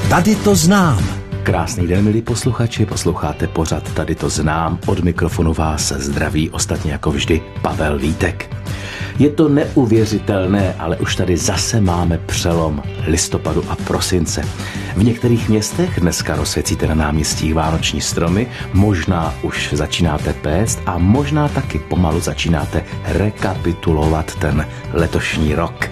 Tady to znám. Krásný den, milí posluchači, posloucháte pořad Tady to znám. Od mikrofonu vás zdraví ostatně jako vždy Pavel Vítek. Je to neuvěřitelné, ale už tady zase máme přelom listopadu a prosince. V některých městech dneska rozsvěcíte na náměstích vánoční stromy, možná už začínáte péct a možná taky pomalu začínáte rekapitulovat ten letošní rok.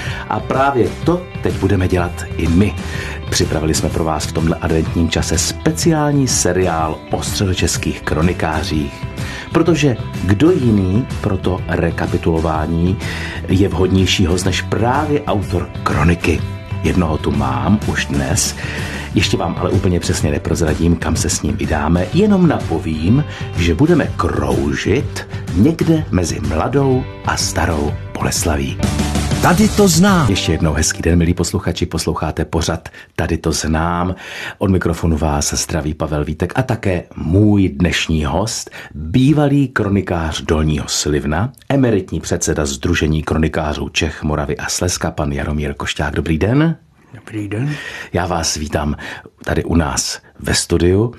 A právě to teď budeme dělat i my. Připravili jsme pro vás v tomhle adventním čase speciální seriál o středočeských kronikářích. Protože kdo jiný pro to rekapitulování je vhodnější host než právě autor kroniky. Jednoho tu mám už dnes. Ještě vám ale úplně přesně neprozradím, kam se s ním vydáme, jenom napovím, že budeme kroužit někde mezi Mladou a Starou Boleslaví. Tady to znám. Ještě jednou hezký den, milí posluchači, posloucháte pořad Tady to znám. Od mikrofonu vás zdraví Pavel Vítek a také můj dnešní host, bývalý kronikář Dolního Slivna, emeritní předseda Sdružení kronikářů Čech, Moravy a Slezska, pan Jaromír Košťák. Dobrý den. Dobrý den. Já vás vítám tady u nás ve studiu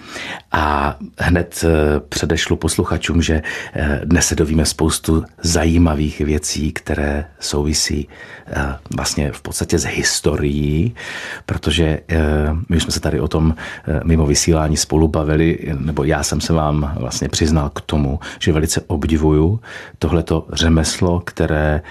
a hned předešlu posluchačům, že dnes se dovíme spoustu zajímavých věcí, které souvisí vlastně v podstatě s historií, protože my jsme se tady o tom mimo vysílání spolu bavili, nebo já jsem se vám vlastně přiznal k tomu, že velice obdivuju tohleto řemeslo, které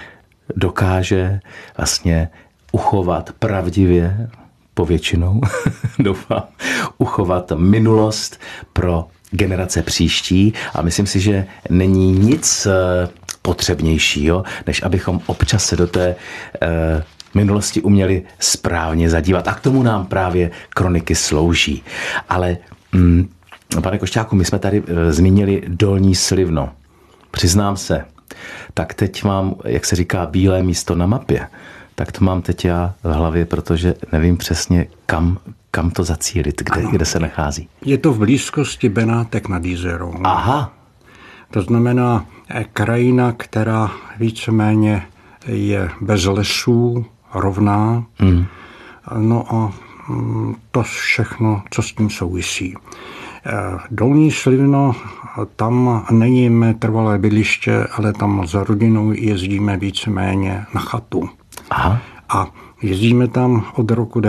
dokáže vlastně uchovat pravdivě, povětšinou, doufám, uchovat minulost pro generace příští a myslím si, že není nic potřebnějšího, než abychom občas se do té minulosti uměli správně zadívat. A k tomu nám právě kroniky slouží. Ale, pane Košťáku, my jsme tady zmínili Dolní Slivno. Přiznám se, tak teď mám, jak se říká, bílé místo na mapě. Tak to mám teď já v hlavě, protože nevím přesně, kam to zacílit, kde se nachází. Je to v blízkosti Benátek nad Jizerou. Aha. To znamená krajina, která víceméně je bez lesů, rovná. No a to všechno, co s tím souvisí. Dolní Slivno, tam není mé trvalé bydliště, ale tam za rodinou jezdíme víceméně na chatu. Aha. A jezdíme tam od roku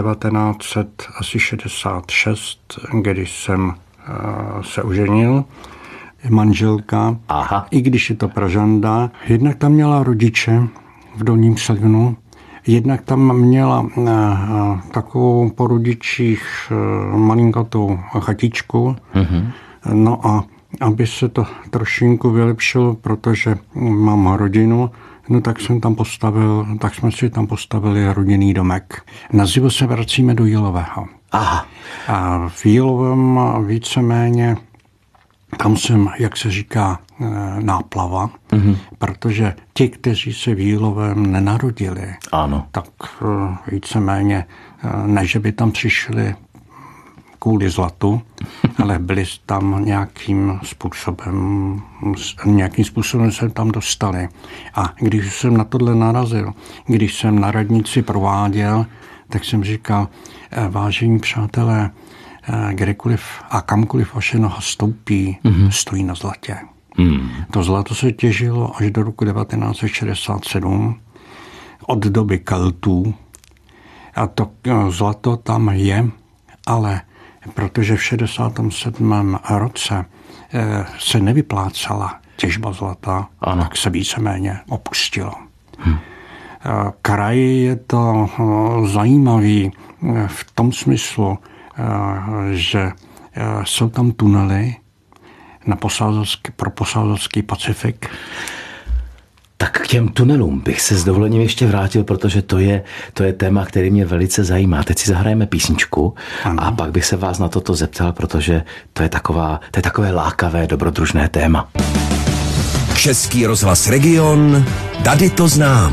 1966, kdy jsem se oženil, manželka. Aha. I když je to Pražanda. Jednak tam měla rodiče v Dolním Slivnu, jednak tam měla takovou po rodičích malinkatou chatičku. No a aby se to trošinku vylepšilo, protože mám rodinu, no tak jsme si tam postavili rodinný domek. Na zimu se vracíme do Jílového. Aha. A v Jílovém víceméně, tam jsem, jak se říká, náplava, protože ti, kteří se v Jílovém nenarodili, ano, tak víceméně, ne, že by tam přišli kvůli zlatu, ale byli tam nějakým způsobem se tam dostali. A když jsem na tohle narazil, když jsem na radnici prováděl, tak jsem říkal, vážení přátelé, kdekoliv a kamkoliv vaše noha stoupí, stojí na zlatě. To zlato se těžilo až do roku 1967, od doby Keltů. A to zlato tam je, ale protože v 67. roce se nevyplácala těžba zlata, tak se víceméně opustilo. Kraj je to zajímavý v tom smyslu, že jsou tam tunely pro posádovský Pacifik. Tak k těm tunelům bych se s dovolením ještě vrátil, protože to je téma, který mě velice zajímá. Teď si zahrajeme písničku a pak bych se vás na toto zeptal, protože to je takové lákavé, dobrodružné téma. Český rozhlas Region, Tady to znám.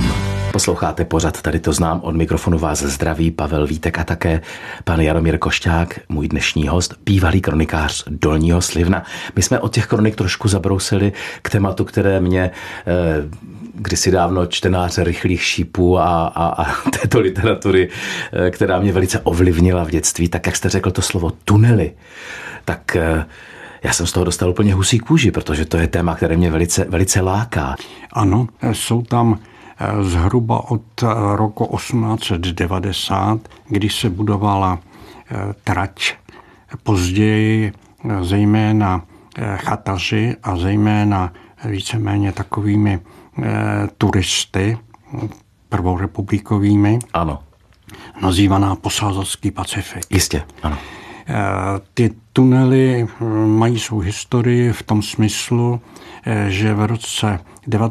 Posloucháte pořad Tady to znám, od mikrofonu vás zdraví Pavel Vítek a také pan Jaromír Košťák, můj dnešní host, bývalý kronikář Dolního Slivna. My jsme od těch kronik trošku zabrousili k tématu, které mě kdysi dávno čtenáře Rychlých šípů a této literatury, která mě velice ovlivnila v dětství, tak jak jste řekl to slovo tunely, tak já jsem z toho dostal úplně husí kůži, protože to je téma, které mě velice, velice láká. Ano, jsou tam zhruba od roku 1890, kdy se budovala trať. Později zejména chataři a zejména víceméně takovými turisty prvorepublikovými, Ano. nazývaná Posázalský Pacifik. Jistě, ano. Ty tunely mají svou historii v tom smyslu, že v roce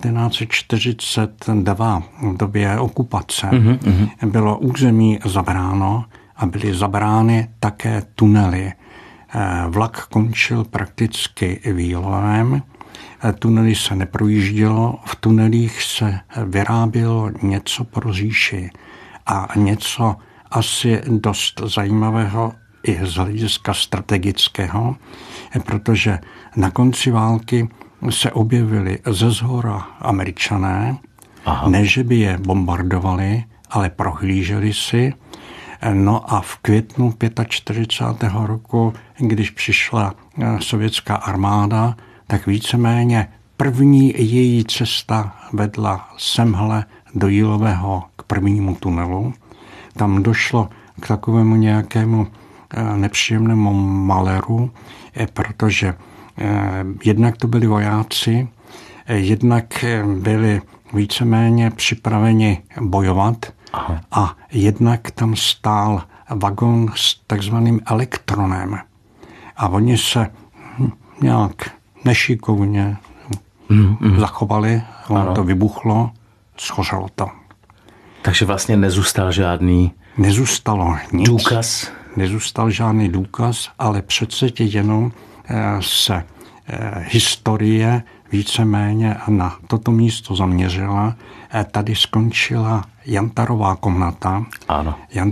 1942 v době okupace bylo území zabráno a byly zabrány také tunely. Vlak končil prakticky výlovem, tunely se neprojíždělo, v tunelích se vyrábělo něco pro říši a něco asi dost zajímavého i z hlediska strategického, protože na konci války se objevili ze zhora Američané, ne že by je bombardovali, ale prohlíželi si. No a v květnu 45. roku, když přišla sovětská armáda, tak víceméně první její cesta vedla semhle do Jílového k prvnímu tunelu. Tam došlo k takovému nějakému nepříjemnému maleru, protože jednak to byli vojáci, jednak byli víceméně připraveni bojovat. Aha. A jednak tam stál vagon s takzvaným elektronem. A oni se nějak nešikovně zachovali, ono to vybuchlo, schořelo to. Takže vlastně nezůstal žádný Nezůstalo nic. důkaz. Nezůstal žádný důkaz, ale přece jenom se historie víceméně na toto místo zaměřila. Tady skončila Jantarová komnata. Ano.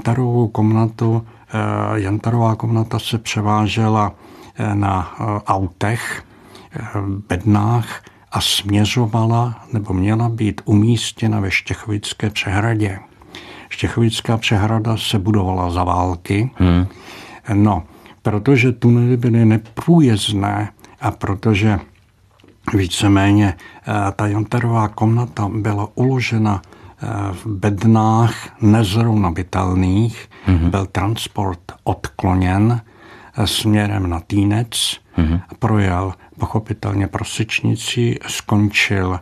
Jantarová komnata se převážela na autech, bednách a směřovala, nebo měla být umístěna ve Štěchovické přehradě. Štěchovická přehrada se budovala za války. No, protože tunely byly neprůjezdné a protože víceméně ta Jantarová komnata byla uložena v bednách nezrovnabitelných, byl transport odkloněn směrem na Týnec, projel pochopitelně Prosečnicí, skončil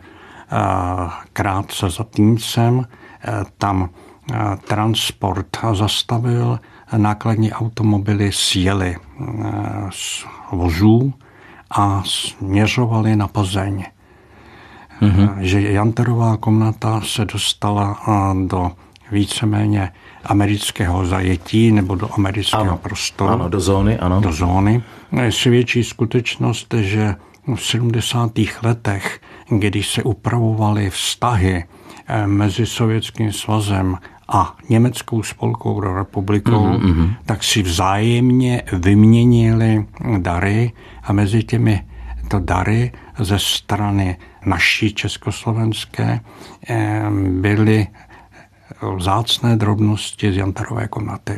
krátce za Týncem, tam transport zastavil, nákladní automobily sjeli z vozů a směřovali na Plzeň. Že Jantarová komnata se dostala do víceméně amerického zajetí nebo do amerického prostoru. Ano, do zóny, ano. Do zóny. Svědčí skutečnost, že v 70. letech, kdy se upravovaly vztahy mezi Sovětským svazem a Německou spolkovou republikou, tak si vzájemně vyměnili dary a mezi těmi to dary ze strany naší československé byly vzácné drobnosti z Jantarové komnaty.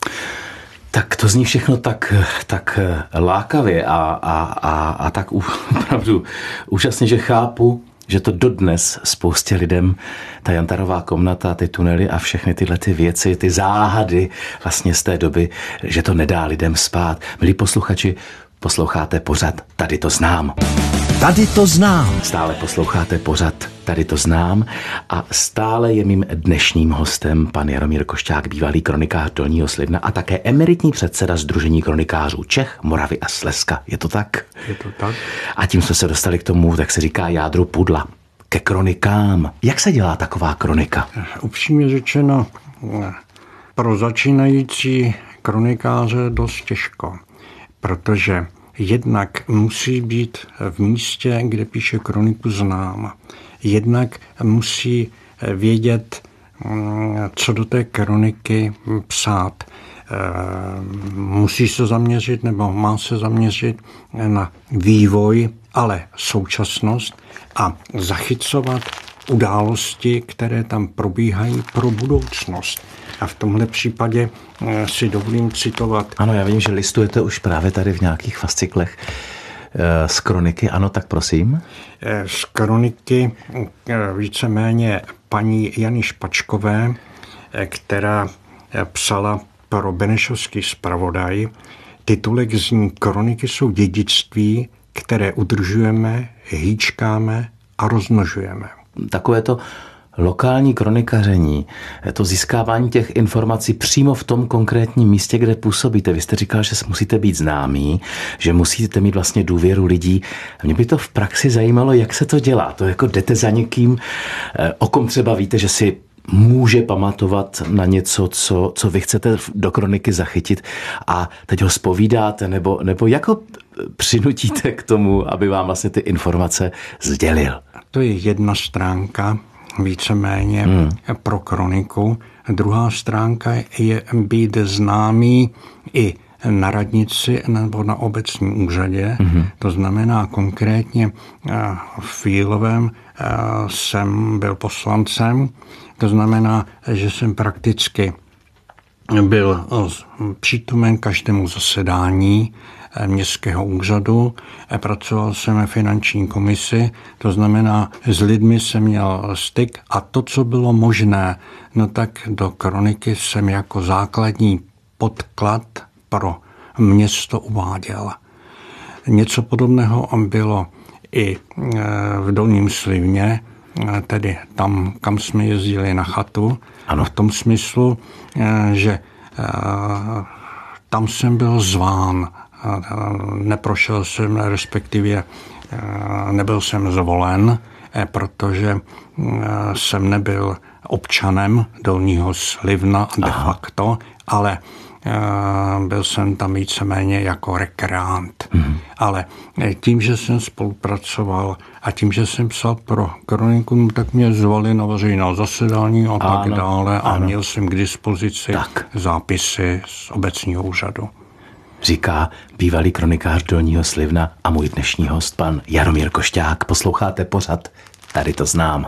Tak to zní všechno tak lákavě a tak opravdu úžasně, že chápu, že to dodnes spoustě lidem, ta Jantarová komnata, ty tunely a všechny tyhle ty věci, ty záhady vlastně z té doby, že to nedá lidem spát. Milí posluchači, posloucháte pořad Tady to znám. Tady to znám. Stále posloucháte pořad Tady to znám a stále je mým dnešním hostem pan Jaromír Košťák, bývalý kronikář Dolního Slivna a také emeritní předseda Sdružení kronikářů Čech, Moravy a Slezska. Je to tak? Je to tak. A tím jsme se dostali k tomu, tak se říká jádru pudla, ke kronikám. Jak se dělá taková kronika? Upřímně řečeno, pro začínající kronikáře dost těžko, protože jednak musí být v místě, kde píše kroniku znám. Jednak musí vědět, co do té kroniky psát. Musí se zaměřit nebo má se zaměřit na vývoj, ale současnost a zachycovat události, které tam probíhají pro budoucnost. A v tomhle případě si dovolím citovat. Ano, já vím, že listujete už právě tady v nějakých fasciklech z kroniky. Ano, tak prosím. Z kroniky víceméně paní Jany Špačkové, která psala pro Benešovský zpravodaj. Titulek zní: Kroniky jsou dědictví, které udržujeme, hýčkáme a rozmnožujeme. Takové to lokální kronikaření, to získávání těch informací přímo v tom konkrétním místě, kde působíte. Vy jste říkal, že musíte být známí, že musíte mít vlastně důvěru lidí. Mě by to v praxi zajímalo, jak se to dělá. To jako jdete za někým, o kom třeba víte, že si může pamatovat na něco, co vy chcete do kroniky zachytit a teď ho zpovídáte, nebo jako přinutíte k tomu, aby vám vlastně ty informace sdělil. To je jedna stránka víceméně pro kroniku. Druhá stránka je být známý i na radnici nebo na obecním úřadě. To znamená konkrétně v Jílovém jsem byl poslancem. To znamená, že jsem prakticky byl přítomen každému zasedání městského úřadu. Pracoval jsem ve finanční komisi, to znamená, s lidmi jsem měl styk a to, co bylo možné, no tak do kroniky jsem jako základní podklad pro město uváděl. Něco podobného bylo i v Dolním Slivně, tedy tam, kam jsme jezdili na chatu. Ano. V tom smyslu, že tam jsem byl zván. Neprošel jsem, respektive nebyl jsem zvolen, protože jsem nebyl občanem Dolního Slivna de facto, ale byl jsem tam víceméně jako rekreant. Ale tím, že jsem spolupracoval a tím, že jsem psal pro kroniku, tak mě zvali na veřejná zasedání a tak dále a měl jsem k dispozici zápisy z obecního úřadu. Říká bývalý kronikář Dolního Slivna a můj dnešní host, pan Jaromír Košťák. Posloucháte pořad Tady to znám.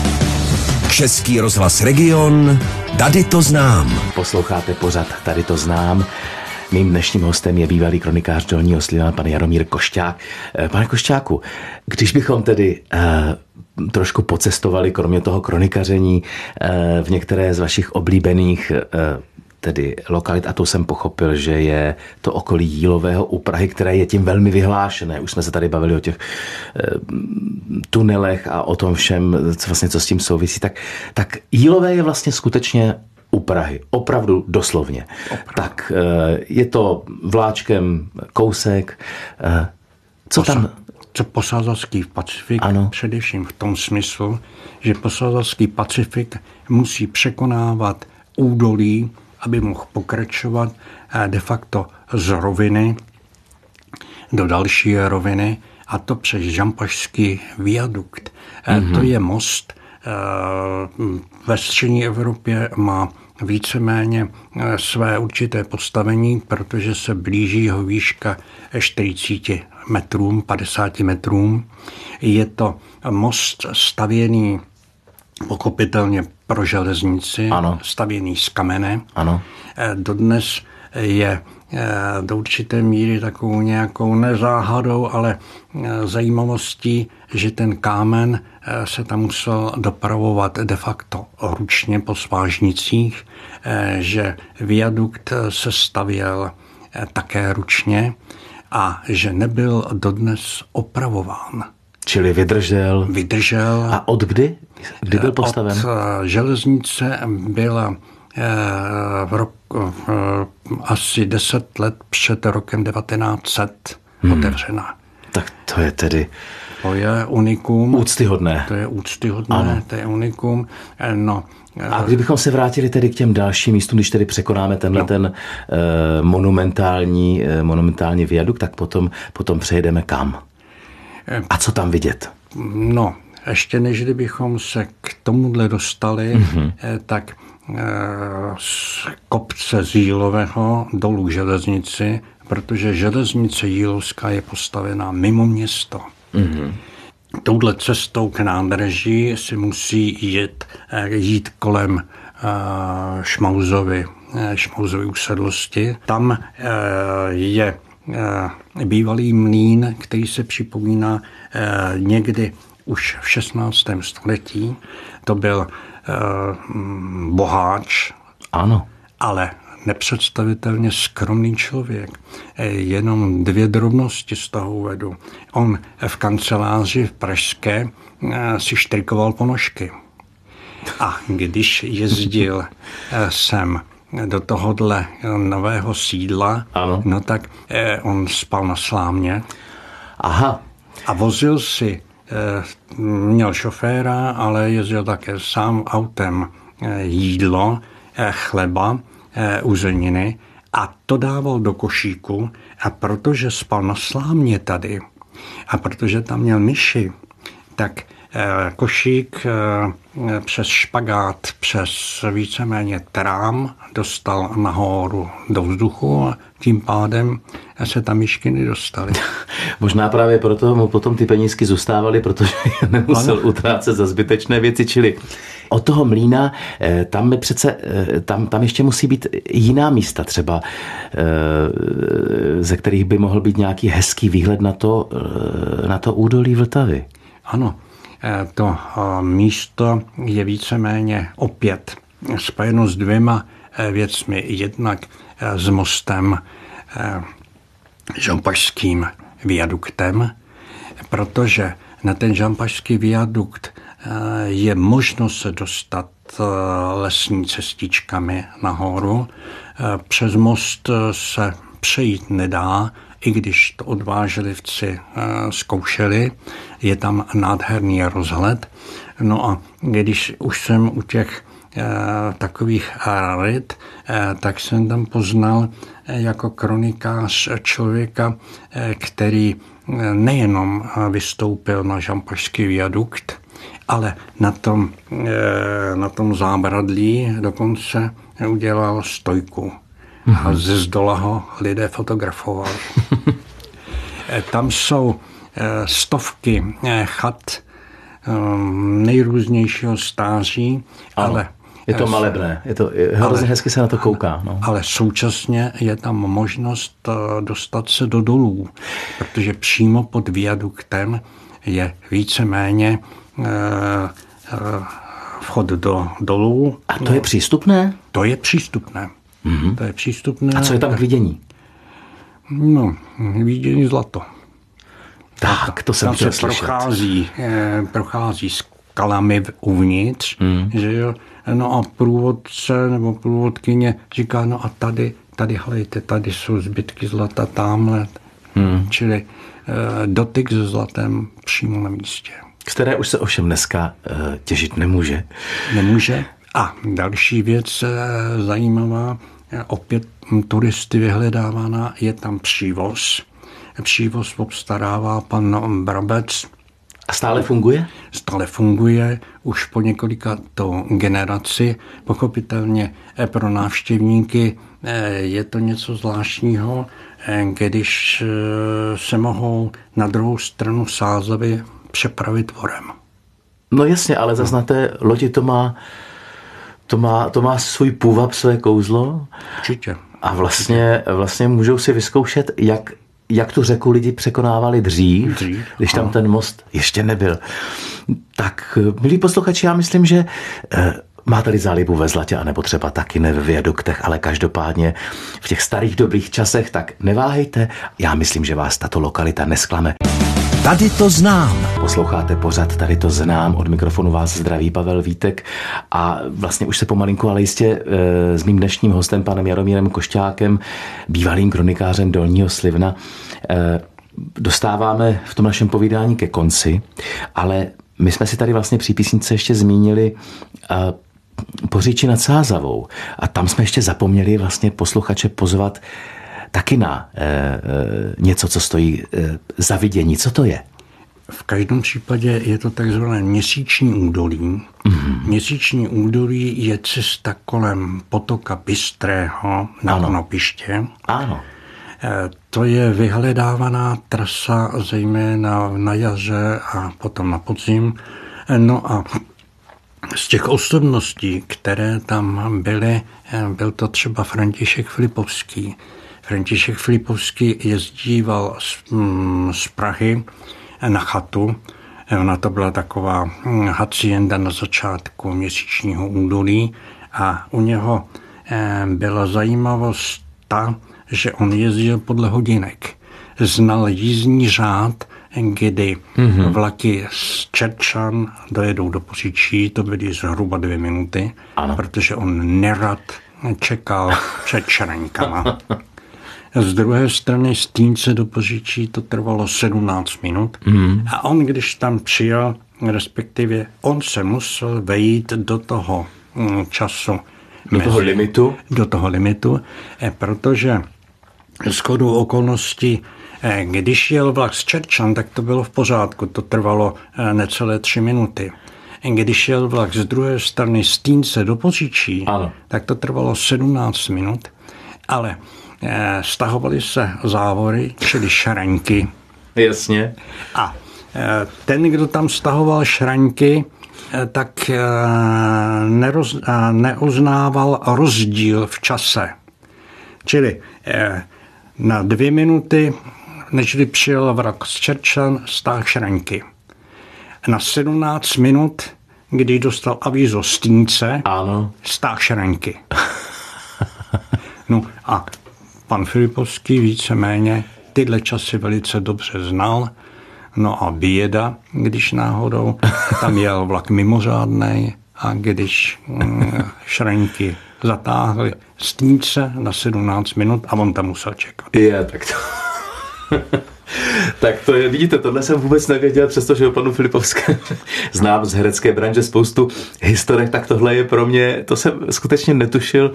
Český rozhlas Region, Tady to znám. Posloucháte pořad Tady to znám. Mým dnešním hostem je bývalý kronikář Dolního Slivna, pan Jaromír Košťák. Pane Košťáku, když bychom tedy trošku pocestovali, kromě toho kronikaření, v některé z vašich oblíbených tedy lokalit, a to jsem pochopil, že je to okolí Jílového u Prahy, které je tím velmi vyhlášené. Už jsme se tady bavili o těch tunelech a o tom všem, vlastně, co s tím souvisí. Tak Jílové je vlastně skutečně u Prahy. Opravdu doslovně. Tak je to vláčkem kousek. Co tam? Posázalský Pacifik, především v tom smyslu, že posázalský Pacifik musí překonávat údolí, aby mohl pokračovat de facto z roviny do další roviny, a to přes Žampašský viadukt. To je most. Ve střední Evropě má víceméně své určité postavení, protože se blíží jeho výška 40 metrům, 50 metrům. Je to most stavěný pochopitelně pro železnici, stavěný z kamene. Ano. Dodnes je do určité míry takovou nějakou nezáhadou, ale zajímavostí, že ten kámen se tam musel dopravovat de facto ručně po svážnicích, že viadukt se stavěl také ručně a že nebyl dodnes opravován. Čili vydržel. A od kdy? Kdy byl postaven? Od železnice byla asi 10 let před rokem 1900 otevřena. Tak to je tedy... To je unikum. Úctyhodné. To je úctyhodné, to je unikum. No. A kdybychom se vrátili tedy k těm dalším místům, když tedy překonáme ten monumentální viadukt, tak potom přejedeme kam? A co tam vidět? No, ještě než bychom se k tomuhle dostali, tak z kopce z Jílového dolů železnici, protože železnice Jílovská je postavená mimo město. Touhle cestou k nádraží si musí jít kolem Šmauzovy usedlosti. Tam je bývalý mlýn, který se připomíná někdy už v 16. století. To byl boháč, ano, ale nepředstavitelně skromný člověk. Jenom 2 drobnosti z toho uvedu. On v kanceláři v Pražské si štrikoval ponožky. A když jezdil sem do tohohle nového sídla, ano, no tak on spal na slámě. Aha. A vozil si, měl šoféra, ale jezdil také sám autem jídlo, chleba, uzeniny a to dával do košíku a protože spal na slámě tady a protože tam měl myši, tak košík přes špagát, přes víceméně trám dostal nahoru do vzduchu a tím pádem se tam myšky nedostaly. Možná právě proto mu potom ty penízky zůstávaly, protože nemusel utrácet za zbytečné věci, čili od toho mlýna, tam přece, tam ještě musí být jiná místa třeba, ze kterých by mohl být nějaký hezký výhled na to údolí Vltavy. Ano, to místo je víceméně opět spojeno s 2 věcmi. Jednak s mostem Žampašským viaduktem, protože na ten Žampašský viadukt je možnost se dostat lesní cestičkami nahoru. Přes most se přejít nedá, i když to odvážlivci zkoušeli. Je tam nádherný rozhled. No a když už jsem u těch takových rarit, tak jsem tam poznal jako kronikář člověka, který nejenom vystoupil na Žampašský viadukt, ale na tom zábradlí dokonce udělal stojku. A ze zdola ho lidé fotografovali. Tam jsou stovky chat nejrůznějšího stáří, ale je to malebné, je to hrozně hezky se na to kouká. No. Ale současně je tam možnost dostat se do dolů, protože přímo pod viaduktem je víceméně vchod do dolů. A to je přístupné? To je přístupné. To je přístupné. A co je tam k vidění? No, vidění zlato. Tak, to jsem chtěl slyšet. Prochází skalami uvnitř, že jo. No a průvodce nebo průvodkyně říká, no a tady hlejte, tady jsou zbytky zlata, tamhle. Čili dotyk se zlatem přímo na místě. Které už se ovšem dneska těžit nemůže. Nemůže. A další věc zajímavá, opět turisty vyhledávaná, je tam přívoz. Přívoz obstarává pan Brabec. A stále funguje? Stále funguje, už po několikatou generaci. Pochopitelně pro návštěvníky je to něco zvláštního, když se mohou na druhou stranu Sázavy přepravit vorem. No jasně, ale zase na té lodi to má svůj půvab, své kouzlo. Určitě. A vlastně můžou si vyzkoušet, jak tu řeku lidi překonávali dřív, když tam ten most ještě nebyl. Tak, milí posluchači, já myslím, že máte-li zálibu ve zlatě, anebo třeba taky ne ve viaduktech, ale každopádně v těch starých dobrých časech, tak neváhejte. Já myslím, že vás tato lokalita nesklame. Tady to znám. Posloucháte pořad Tady to znám. Od mikrofonu vás zdraví Pavel Vítek a vlastně už se pomalinku, ale jistě s mým dnešním hostem, panem Jaromírem Košťákem, bývalým kronikářem Dolního Slivna, dostáváme v tom našem povídání ke konci, ale my jsme si tady vlastně při písničce ještě zmínili Poříči nad Sázavou a tam jsme ještě zapomněli vlastně posluchače pozvat taky na něco, co stojí za vidění. Co to je? v každém případě je to takzvané měsíční údolí. Měsíční údolí je cesta kolem potoka Bystrého na Konopiště. Ano. To je vyhledávaná trasa zejména na jaře a potom na podzim. No a z těch osobností, které tam byly, byl to třeba František Filipovský. František Filipovský jezdíval z Prahy na chatu. Ona to byla taková hacienda na začátku měsíčního údolí a u něho byla zajímavost ta, že on jezdil podle hodinek. Znal jízdní řád, kdy vlaky z Čerčan dojedou do Poříčí, to byly zhruba 2 minuty, protože on nerad čekal před Šraňkama. Z druhé strany z Týnce do Poříčí to trvalo 17 minut a on, když tam přijel, respektive on se musel vejít do toho času. Do toho limitu, protože shodou okolností, když jel vlak z Čerčan, tak to bylo v pořádku, to trvalo necelé 3 minuty. Když jel vlak z druhé strany z Týnce do Poříčí, tak to trvalo 17 minut, ale stahovaly se závory, čili šraňky. Jasně. A ten, kdo tam stahoval šraňky, tak neuznával rozdíl v čase. Čili na 2 minuty, než přijel vlak z Čerčan, stáhl šraňky. Na 17 minut, kdy dostal avízo z Týnce, stáhl šraňky. No a pan Filipovský víceméně tyhle časy velice dobře znal. No a běda, když náhodou tam jel vlak mimořádnej a když šraňky zatáhli z Týnce na 17 minut a on tam musel čekat. Tak to... Tak to je, vidíte, tohle jsem vůbec nevěděl, přestože o panu Filipovském znám z herecké branže spoustu historek, tak tohle je pro mě, to jsem skutečně netušil,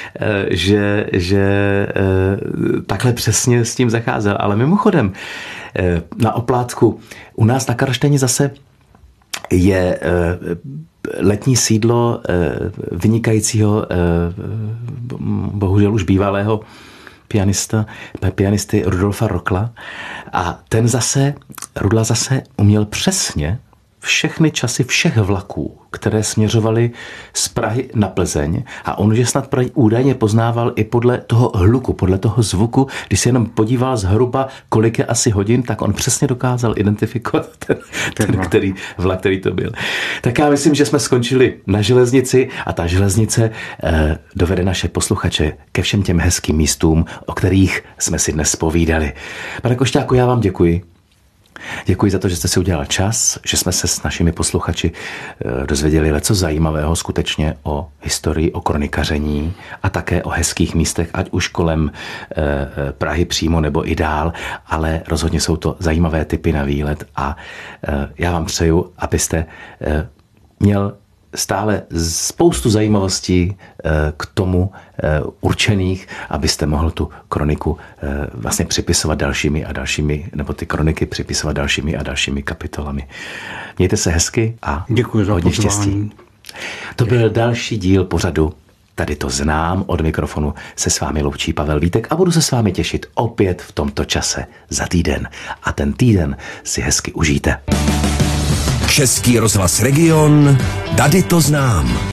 že takhle přesně s tím zacházel. Ale mimochodem, na oplátku u nás na Karlštejně zase je letní sídlo vynikajícího, bohužel už bývalého pianisty Rudolfa Rokla. A Rudla zase uměl přesně všechny časy všech vlaků, které směřovaly z Prahy na Plzeň, a on už snad údajně poznával i podle toho hluku, podle toho zvuku. Když se jenom podíval zhruba, kolik je asi hodin, tak on přesně dokázal identifikovat ten vlak, který to byl. Tak já myslím, že jsme skončili na železnici a ta železnice dovede naše posluchače ke všem těm hezkým místům, o kterých jsme si dnes povídali. Pane Košťáku, já vám děkuji. Děkuji za to, že jste si udělal čas, že jsme se s našimi posluchači dozvěděli leco zajímavého skutečně o historii, o kronikaření a také o hezkých místech, ať už kolem Prahy přímo nebo i dál, ale rozhodně jsou to zajímavé tipy na výlet a já vám přeju, abyste měl stále spoustu zajímavostí k tomu určených, abyste mohl tu kroniku vlastně připisovat dalšími a dalšími, nebo ty kroniky připisovat dalšími a dalšími kapitolami. Mějte se hezky a děkuji za hodně štěstí. To byl další díl pořadu Tady to znám. Od mikrofonu se s vámi loučí Pavel Vítek a budu se s vámi těšit opět v tomto čase za týden. A ten týden si hezky užijte. Český rozhlas Region, Tady to znám.